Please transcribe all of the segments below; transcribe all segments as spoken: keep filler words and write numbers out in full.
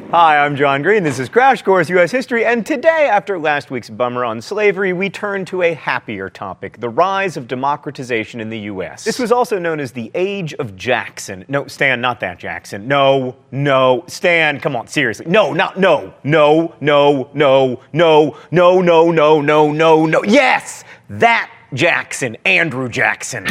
Hi, I'm John Green. This is Crash Course U S History, and today, after last week's bummer on slavery, we turn to a happier topic, the rise of democratization in the U S. This was also known as the Age of Jackson. No, Stan, not that Jackson. No, no, Stan, come on, seriously. No, not, no, no, no, no, no, no, no, no, no, no, no. Yes, that Jackson, Andrew Jackson.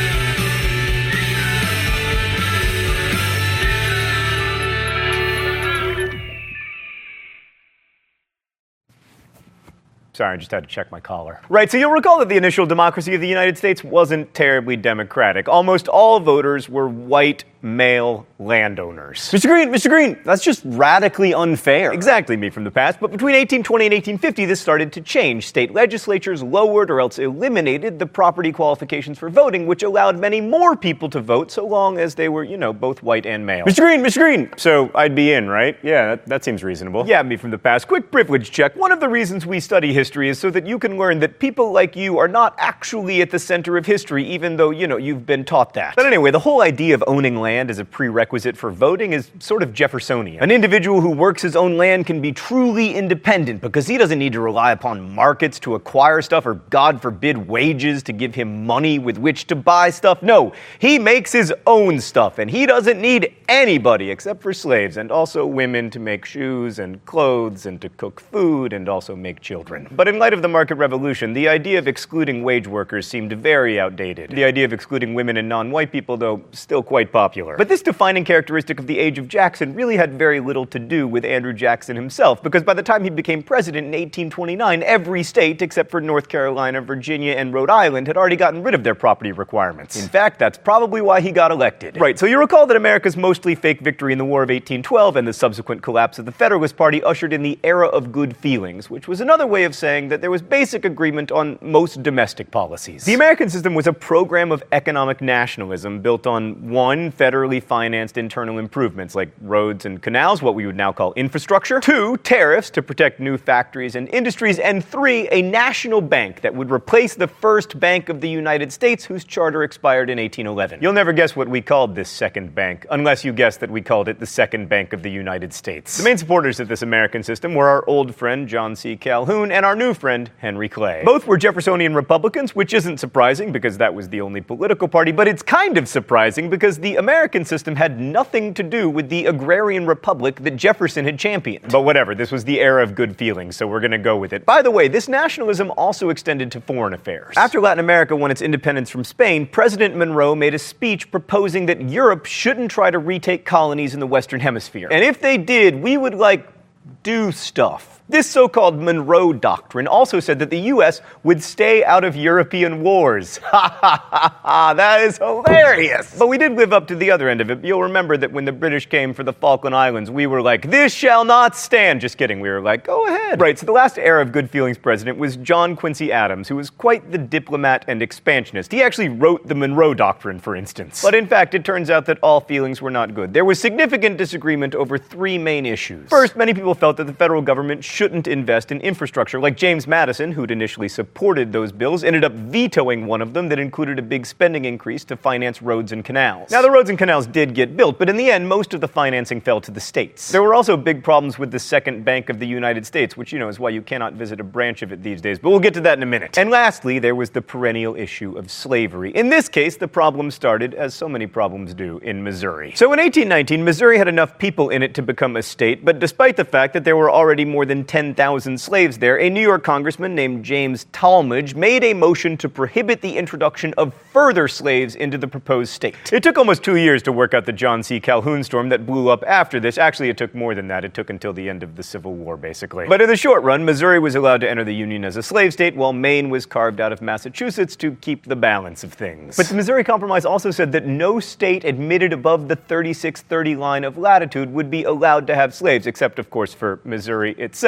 Sorry, I just had to check my collar. Right, so you'll recall that the initial democracy of the United States wasn't terribly democratic. Almost all voters were white, male landowners. Mister Green, Mister Green, that's just radically unfair. Exactly, me from the past. But between eighteen twenty and eighteen fifty, this started to change. State legislatures lowered or else eliminated the property qualifications for voting, which allowed many more people to vote so long as they were, you know, both white and male. Mister Green, Mister Green! So I'd be in, right? Yeah, that, that seems reasonable. Yeah, me from the past. Quick privilege check. One of the reasons we study history is so that you can learn that people like you are not actually at the center of history, even though, you know, you've been taught that. But anyway, the whole idea of owning land as a prerequisite for voting is sort of Jeffersonian. An individual who works his own land can be truly independent because he doesn't need to rely upon markets to acquire stuff or, God forbid, wages to give him money with which to buy stuff. No, he makes his own stuff, and he doesn't need anybody except for slaves and also women to make shoes and clothes and to cook food and also make children. But in light of the market revolution, the idea of excluding wage workers seemed very outdated. The idea of excluding women and non-white people, though, still quite popular. But this defining characteristic of the Age of Jackson really had very little to do with Andrew Jackson himself, because by the time he became president in eighteen twenty-nine, every state, except for North Carolina, Virginia, and Rhode Island, had already gotten rid of their property requirements. In fact, that's probably why he got elected. Right, so you recall that America's mostly fake victory in the War of eighteen twelve and the subsequent collapse of the Federalist Party ushered in the era of good feelings, which was another way of saying that there was basic agreement on most domestic policies. The American system was a program of economic nationalism built on, one, federally financed internal improvements like roads and canals, what we would now call infrastructure, two, tariffs to protect new factories and industries, and three, a national bank that would replace the first Bank of the United States, whose charter expired in eighteen eleven. You'll never guess what we called this second bank, unless you guess that we called it the Second Bank of the United States. The main supporters of this American system were our old friend John C. Calhoun and our new friend Henry Clay. Both were Jeffersonian Republicans, which isn't surprising because that was the only political party, but it's kind of surprising because the American system had nothing to do with the agrarian republic that Jefferson had championed. But whatever, this was the era of good feelings, so we're gonna go with it. By the way, this nationalism also extended to foreign affairs. After Latin America won its independence from Spain, President Monroe made a speech proposing that Europe shouldn't try to retake colonies in the Western Hemisphere. And if they did, we would, like, do stuff. This so-called Monroe Doctrine also said that the U S would stay out of European wars. Ha ha ha ha, that is hilarious! But we did live up to the other end of it. You'll remember that when the British came for the Falkland Islands, we were like, this shall not stand! Just kidding, we were like, go ahead. Right, so the last era of good feelings president was John Quincy Adams, who was quite the diplomat and expansionist. He actually wrote the Monroe Doctrine, for instance. But in fact, it turns out that all feelings were not good. There was significant disagreement over three main issues. First, many people felt that the federal government shouldn't invest in infrastructure. Like James Madison, who'd initially supported those bills, ended up vetoing one of them that included a big spending increase to finance roads and canals. Now, the roads and canals did get built, but in the end, most of the financing fell to the states. There were also big problems with the Second Bank of the United States, which, you know, is why you cannot visit a branch of it these days, but we'll get to that in a minute. And lastly, there was the perennial issue of slavery. In this case, the problem started, as so many problems do, in Missouri. So in eighteen nineteen, Missouri had enough people in it to become a state, but despite the fact that there were already more than ten thousand slaves there, a New York congressman named James Talmadge made a motion to prohibit the introduction of further slaves into the proposed state. It took almost two years to work out the John C. Calhoun storm that blew up after this. Actually, it took more than that. It took until the end of the Civil War, basically. But in the short run, Missouri was allowed to enter the Union as a slave state, while Maine was carved out of Massachusetts to keep the balance of things. But the Missouri Compromise also said that no state admitted above the thirty-six thirty line of latitude would be allowed to have slaves, except, of course, for Missouri itself.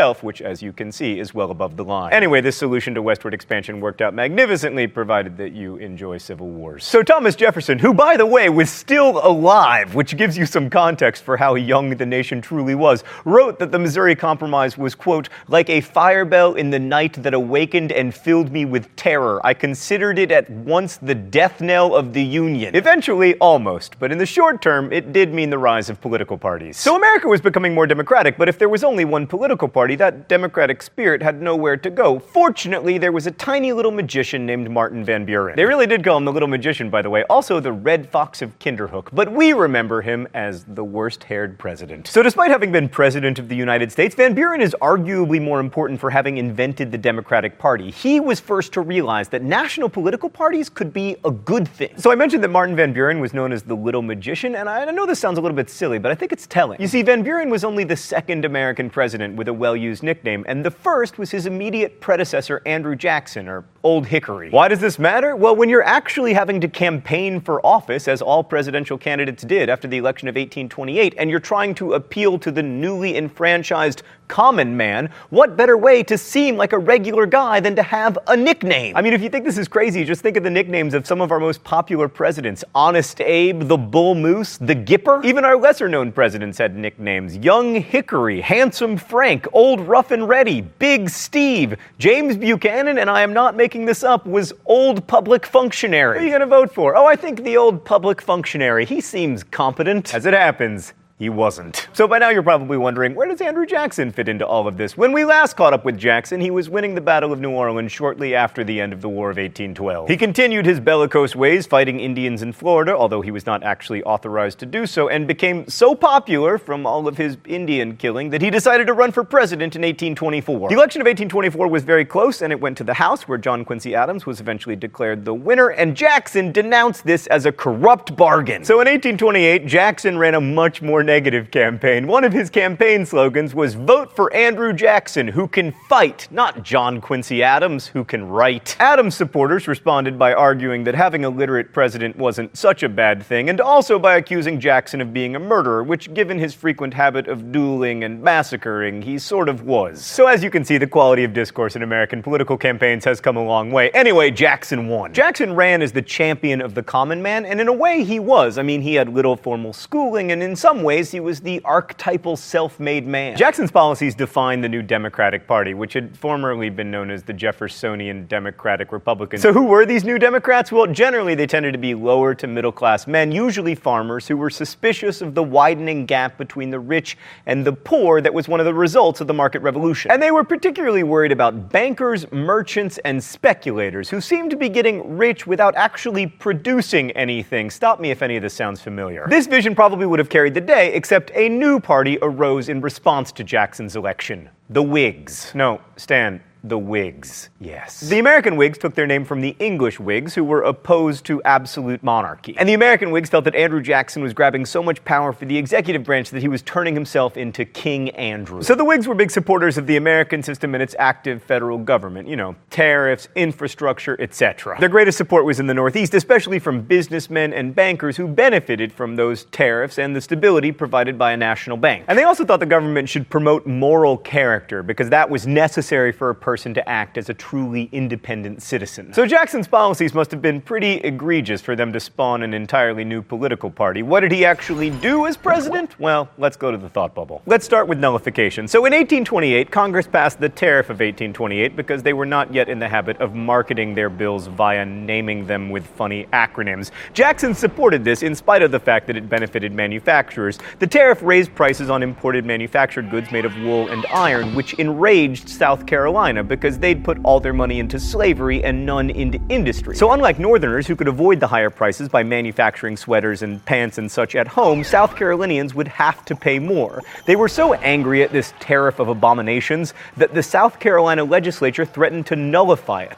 itself, which, as you can see, is well above the line. Anyway, this solution to westward expansion worked out magnificently, provided that you enjoy civil wars. So Thomas Jefferson, who, by the way, was still alive, which gives you some context for how young the nation truly was, wrote that the Missouri Compromise was, quote, like a fire bell in the night that awakened and filled me with terror. I considered it at once the death knell of the Union. Eventually, almost, but in the short term, it did mean the rise of political parties. So America was becoming more democratic, but if there was only one political party, that democratic spirit had nowhere to go. Fortunately, there was a tiny little magician named Martin Van Buren. They really did call him the Little Magician, by the way, also the Red Fox of Kinderhook, but we remember him as the worst-haired president. So despite having been president of the United States, Van Buren is arguably more important for having invented the Democratic Party. He was first to realize that national political parties could be a good thing. So I mentioned that Martin Van Buren was known as the Little Magician, and I know this sounds a little bit silly, but I think it's telling. You see, Van Buren was only the second American president with a well-used nickname, and the first was his immediate predecessor, Andrew Jackson, or Old Hickory. Why does this matter? Well, when you're actually having to campaign for office, as all presidential candidates did after the election of eighteen twenty-eight, and you're trying to appeal to the newly enfranchised common man, what better way to seem like a regular guy than to have a nickname? I mean, if you think this is crazy, just think of the nicknames of some of our most popular presidents. Honest Abe, the Bull Moose, the Gipper. Even our lesser-known presidents had nicknames. Young Hickory, Handsome Frank, Old Rough and Ready, Big Steve. James Buchanan, and I am not making this up, was Old Public Functionary. Who are you gonna vote for? Oh, I think the Old Public Functionary. He seems competent. As it happens, he wasn't. So by now you're probably wondering, where does Andrew Jackson fit into all of this? When we last caught up with Jackson, he was winning the Battle of New Orleans shortly after the end of the War of eighteen twelve. He continued his bellicose ways, fighting Indians in Florida, although he was not actually authorized to do so, and became so popular from all of his Indian killing that he decided to run for president in eighteen twenty-four. The election of eighteen twenty-four was very close, and it went to the House, where John Quincy Adams was eventually declared the winner, and Jackson denounced this as a corrupt bargain. So in eighteen twenty-eight, Jackson ran a much more negative campaign. One of his campaign slogans was, "Vote for Andrew Jackson, who can fight, not John Quincy Adams, who can write." Adams supporters responded by arguing that having a literate president wasn't such a bad thing, and also by accusing Jackson of being a murderer, which, given his frequent habit of dueling and massacring, he sort of was. So as you can see, the quality of discourse in American political campaigns has come a long way. Anyway, Jackson won. Jackson ran as the champion of the common man, and in a way he was. I mean, he had little formal schooling, and in some ways he was the archetypal self-made man. Jackson's policies defined the new Democratic Party, which had formerly been known as the Jeffersonian Democratic Republicans. So who were these new Democrats? Well, generally they tended to be lower to middle-class men, usually farmers, who were suspicious of the widening gap between the rich and the poor that was one of the results of the market revolution. And they were particularly worried about bankers, merchants, and speculators, who seemed to be getting rich without actually producing anything. Stop me if any of this sounds familiar. This vision probably would have carried the day, except a new party arose in response to Jackson's election. The Whigs. No, Stan, the Whigs. Yes. The American Whigs took their name from the English Whigs, who were opposed to absolute monarchy. And the American Whigs felt that Andrew Jackson was grabbing so much power for the executive branch that he was turning himself into King Andrew. So the Whigs were big supporters of the American system and its active federal government. You know, tariffs, infrastructure, et cetera. Their greatest support was in the Northeast, especially from businessmen and bankers who benefited from those tariffs and the stability provided by a national bank. And they also thought the government should promote moral character, because that was necessary for a person to act as a truly independent citizen. So Jackson's policies must have been pretty egregious for them to spawn an entirely new political party. What did he actually do as president? Well, let's go to the thought bubble. Let's start with nullification. So in eighteen twenty-eight, Congress passed the Tariff of eighteen twenty-eight because they were not yet in the habit of marketing their bills via naming them with funny acronyms. Jackson supported this in spite of the fact that it benefited manufacturers. The tariff raised prices on imported manufactured goods made of wool and iron, which enraged South Carolina because they'd put all their money into slavery and none into industry. So unlike Northerners, who could avoid the higher prices by manufacturing sweaters and pants and such at home, South Carolinians would have to pay more. They were so angry at this tariff of abominations that the South Carolina legislature threatened to nullify it.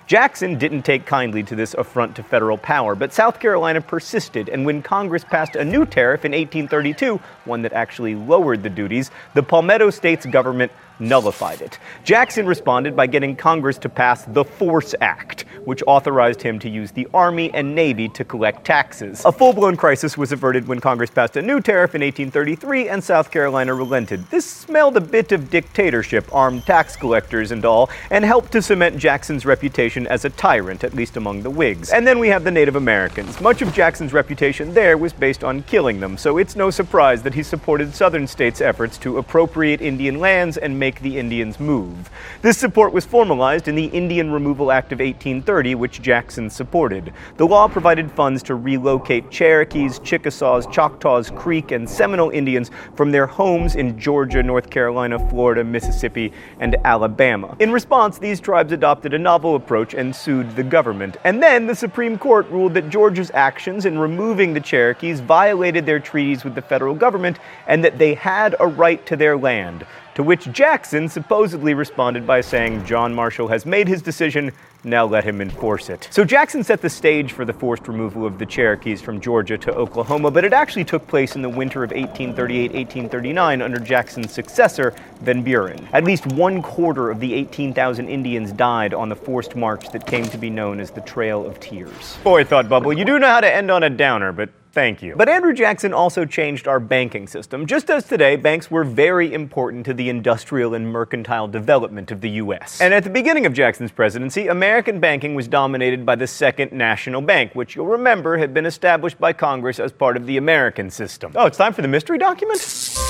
Jackson didn't take kindly to this affront to federal power, but South Carolina persisted, and when Congress passed a new tariff in eighteen thirty-two, one that actually lowered the duties, the Palmetto State's government nullified it. Jackson responded by getting Congress to pass the Force Act, which authorized him to use the Army and Navy to collect taxes. A full-blown crisis was averted when Congress passed a new tariff in eighteen thirty-three and South Carolina relented. This smelled a bit of dictatorship, armed tax collectors and all, and helped to cement Jackson's reputation as a tyrant, at least among the Whigs. And then we have the Native Americans. Much of Jackson's reputation there was based on killing them, so it's no surprise that he supported Southern states' efforts to appropriate Indian lands and make make the Indians move. This support was formalized in the Indian Removal Act of eighteen thirty, which Jackson supported. The law provided funds to relocate Cherokees, Chickasaws, Choctaws, Creek, and Seminole Indians from their homes in Georgia, North Carolina, Florida, Mississippi, and Alabama. In response, these tribes adopted a novel approach and sued the government. And then the Supreme Court ruled that Georgia's actions in removing the Cherokees violated their treaties with the federal government and that they had a right to their land. To which Jackson supposedly responded by saying, "John Marshall has made his decision, now let him enforce it." So Jackson set the stage for the forced removal of the Cherokees from Georgia to Oklahoma, but it actually took place in the winter of eighteen thirty-eight eighteen thirty-nine under Jackson's successor, Van Buren. At least one quarter of the eighteen thousand Indians died on the forced march that came to be known as the Trail of Tears. Boy, thought Bubble, you do know how to end on a downer, but thank you. But Andrew Jackson also changed our banking system. Just as today, banks were very important to the industrial and mercantile development of the U S. And at the beginning of Jackson's presidency, American banking was dominated by the Second National Bank, which you'll remember had been established by Congress as part of the American system. Oh, it's time for the mystery document?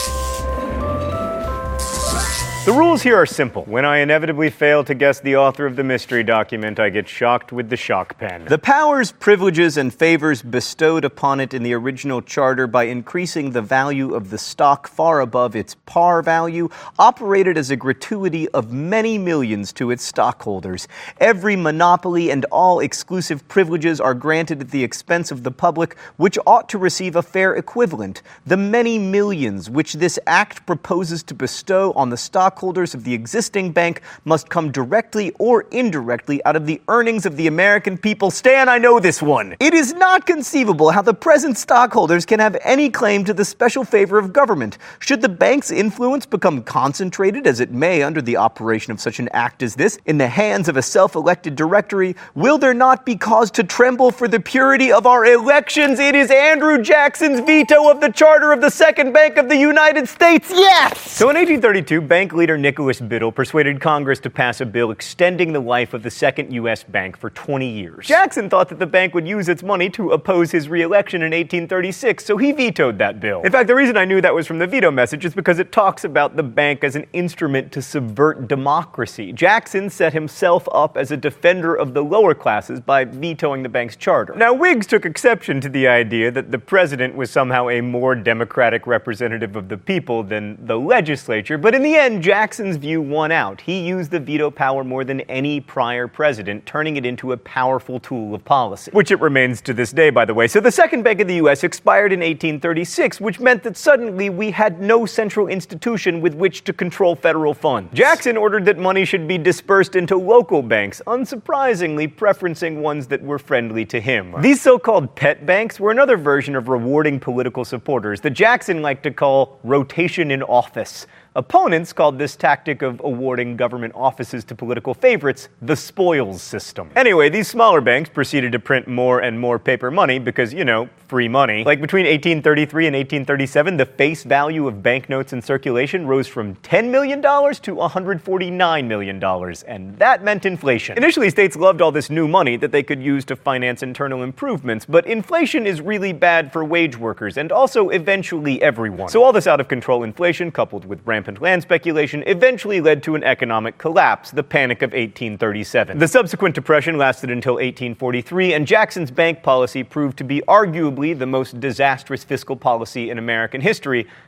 The rules here are simple. When I inevitably fail to guess the author of the mystery document, I get shocked with the shock pen. The powers, privileges, and favors bestowed upon it in the original charter by increasing the value of the stock far above its par value operated as a gratuity of many millions to its stockholders. Every monopoly and all exclusive privileges are granted at the expense of the public, which ought to receive a fair equivalent. The many millions which this act proposes to bestow on the stock Stockholders of the existing bank must come directly or indirectly out of the earnings of the American people. Stan, I know this one. It is not conceivable how the present stockholders can have any claim to the special favor of government. Should the bank's influence become concentrated, as it may under the operation of such an act as this, in the hands of a self-elected directory, will there not be cause to tremble for the purity of our elections? It is Andrew Jackson's veto of the charter of the Second Bank of the United States. Yes! So in eighteen thirty-two, bank leader Nicholas Biddle persuaded Congress to pass a bill extending the life of the Second U S Bank for twenty years. Jackson thought that the bank would use its money to oppose his re-election in eighteen thirty-six, so he vetoed that bill. In fact, the reason I knew that was from the veto message is because it talks about the bank as an instrument to subvert democracy. Jackson set himself up as a defender of the lower classes by vetoing the bank's charter. Now, Whigs took exception to the idea that the president was somehow a more democratic representative of the people than the legislature, but in the end, Jackson's view won out. He used the veto power more than any prior president, turning it into a powerful tool of policy. Which it remains to this day, by the way. So the Second Bank of the U S expired in eighteen thirty-six, which meant that suddenly we had no central institution with which to control federal funds. Jackson ordered that money should be dispersed into local banks, unsurprisingly preferencing ones that were friendly to him. These so-called pet banks were another version of rewarding political supporters that Jackson liked to call rotation in office. Opponents called this tactic of awarding government offices to political favorites the spoils system. Anyway, these smaller banks proceeded to print more and more paper money because, you know, free money. Like between eighteen thirty-three and eighteen thirty-seven, the face value of banknotes in circulation rose from ten million dollars to one hundred forty-nine million dollars, and that meant inflation. Initially, states loved all this new money that they could use to finance internal improvements, but inflation is really bad for wage workers and also eventually everyone. So all this out-of-control inflation, coupled with rampant land speculation, eventually led to an economic collapse, the Panic of eighteen thirty-seven. The subsequent depression lasted until eighteen forty-three, and Jackson's bank policy proved to be arguably the most disastrous fiscal policy in American history,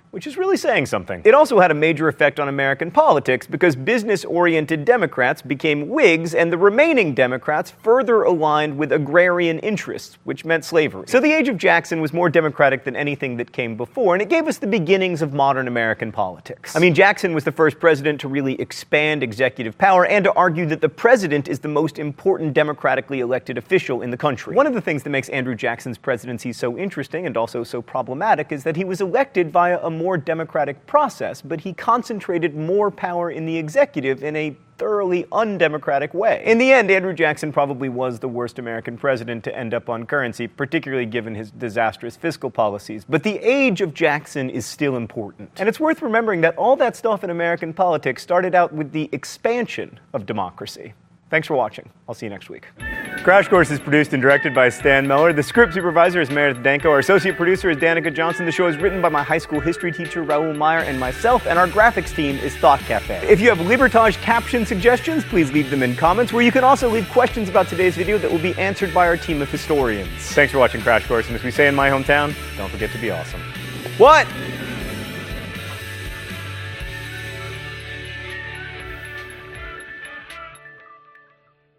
which is really saying something. It also had a major effect on American politics because business-oriented Democrats became Whigs and the remaining Democrats further aligned with agrarian interests, which meant slavery. So the age of Jackson was more democratic than anything that came before, and it gave us the beginnings of modern American politics. I mean, Jackson was the first president to really expand executive power and to argue that the president is the most important democratically elected official in the country. One of the things that makes Andrew Jackson's presidency so interesting and also so problematic is that he was elected via a more democratic process, but he concentrated more power in the executive in a thoroughly undemocratic way. In the end, Andrew Jackson probably was the worst American president to end up on currency, particularly given his disastrous fiscal policies. But the age of Jackson is still important. And it's worth remembering that all that stuff in American politics started out with the expansion of democracy. Thanks for watching. I'll see you next week. Crash Course is produced and directed by Stan Meller. The script supervisor is Meredith Danko. Our associate producer is Danica Johnson. The show is written by my high school history teacher, Raoul Meyer, and myself, and our graphics team is Thought Cafe. If you have Libertage caption suggestions, please leave them in comments, where you can also leave questions about today's video that will be answered by our team of historians. Thanks for watching Crash Course, and as we say in my hometown, don't forget to be awesome. What?